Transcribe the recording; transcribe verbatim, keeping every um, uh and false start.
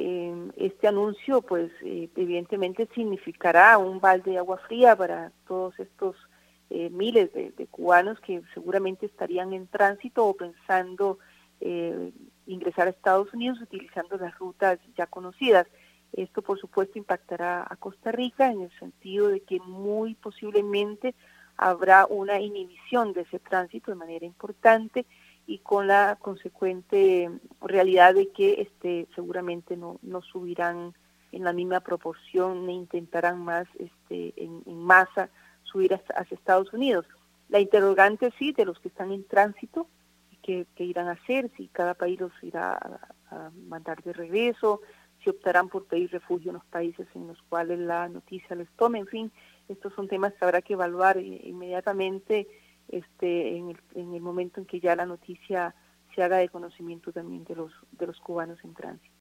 Eh, este anuncio, pues, eh, evidentemente significará un balde de agua fría para todos estos eh, miles de, de cubanos que seguramente estarían en tránsito o pensando eh, ingresar a Estados Unidos utilizando las rutas ya conocidas. Esto, por supuesto, impactará a Costa Rica en el sentido de que muy posiblemente habrá una inhibición de ese tránsito de manera importante y con la consecuente realidad de que este seguramente no, no subirán en la misma proporción ni intentarán más este en, en masa subir hasta, hacia Estados Unidos. La interrogante sí de los que están en tránsito, qué, qué irán a hacer, si cada país los irá a, a mandar de regreso, si optarán por pedir refugio en los países en los cuales la noticia les tome, en fin, estos son temas que habrá que evaluar inmediatamente este en el, en el momento en que ya la noticia se haga de conocimiento también de los de los cubanos en tránsito.